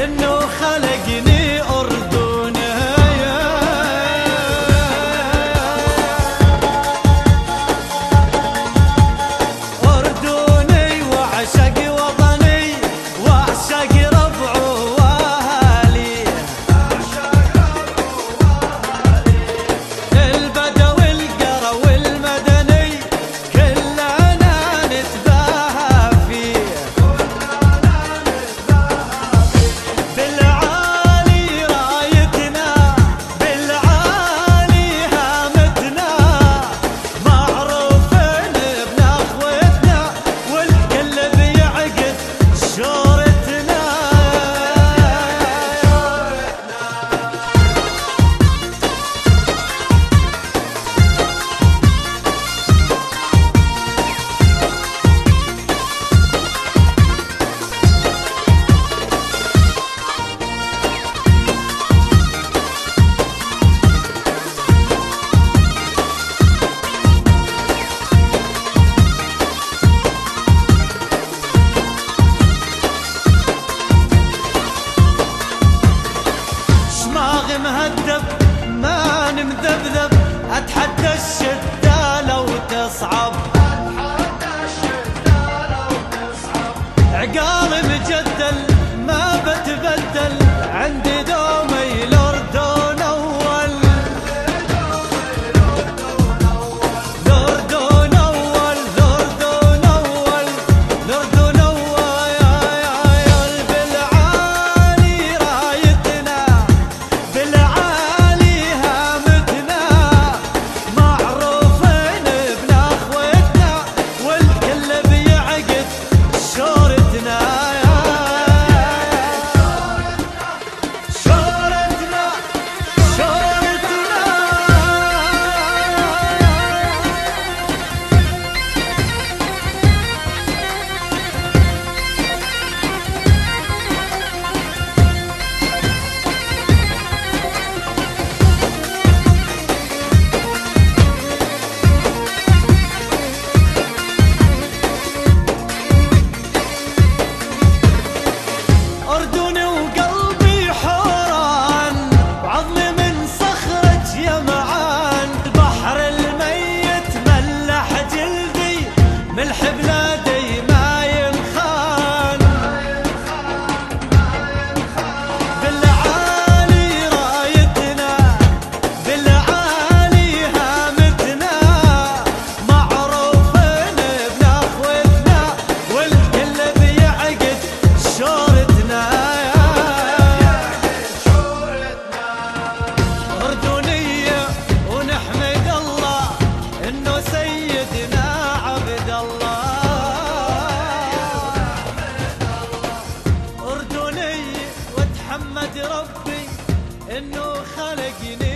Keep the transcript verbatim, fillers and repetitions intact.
انه خلقني اردني. اردني واعشق وطني واعشق ربعه واهالي، البدوي القرى والمدني كلنا نتباهى فيه. بالعالي رايتنا بالعالي هامتنا، معروفين بنخوتنا والكل بيعقد شورتنا. شماغ مهدب ما مذبذب، اتحدى الشدة لو تصعب، عقالي مجدل ما بتبدل، عندي دومي الاردن اول، الاردن اول الاردن اول الاردن اول. بالعالي رايتنا بالعالي هامتنا، معروفين بنخوتنا والكل بيعقد شورتنا. شورتنا شورتنا أردني وقلبي حوران، وعظمي من صخرة يمعان، البحر الميت ملح جلدي، ملح بلادي ما ينخان. بالعالي رايتنا بالعالي هامتنا، معروفين بنخوتنا والكل بيعقد شورتنا. أردنية ونحمد الله إنه سيدنا عبد الله، أردني واتحمد ربي إنه خلقني